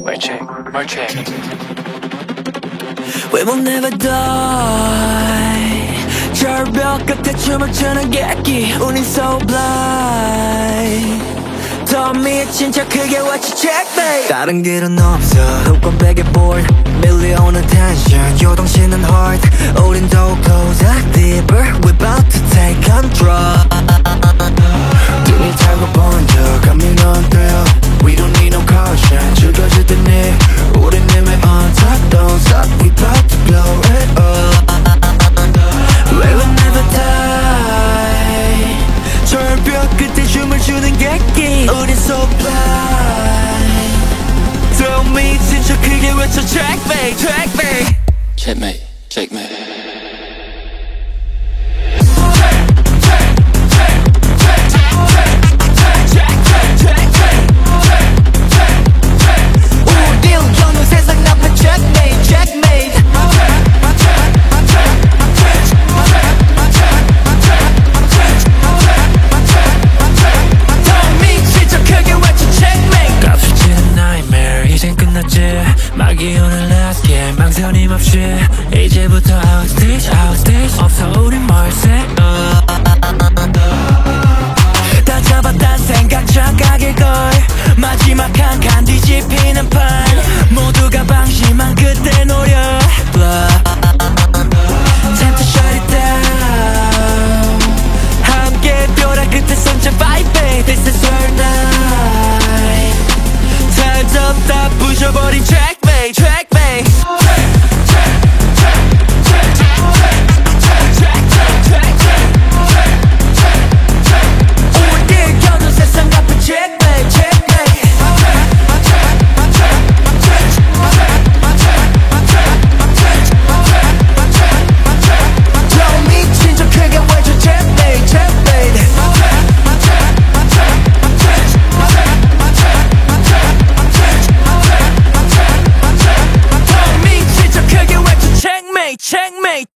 Mic check. We will never die. 절벽 끝에 춤을 추는 객기 우린 so blind. 더 미친 척 크게 외치 check me. 다른 길은 없어 흑권 베개 board 밀려오는 tension 요동치는 heart 우린 더 closer deeper We about to take control. 등이 타고 번져 감이 넌 돼요 We don't need no caution 즐겨질 때니 우린 이미 on top Don't stop we about to blow it up. We will never die. 절벽 끝에 춤을 추는 객기 우린 so blind. 더 미친 척 크게 외쳐 checkmate checkmate Checkmate, checkmate. 막이 오는 last game 망설임 없이 이제부터 outstage outstage 없어 우린 멀세 다 잡았다 생각 착각일걸 마지막 한 칸 뒤집히는 판 모두가 방심한 그때 노려 Time to shut it down 함께 벼락 끝에 손잡 vibe This is our night Time's up 다 부셔버린 checkmate checkmate 우리를 겨눈 세상 앞에 checkmate checkmate 더 미친 척 크게 외쳐 checkmate checkmate checkmate, checkmate.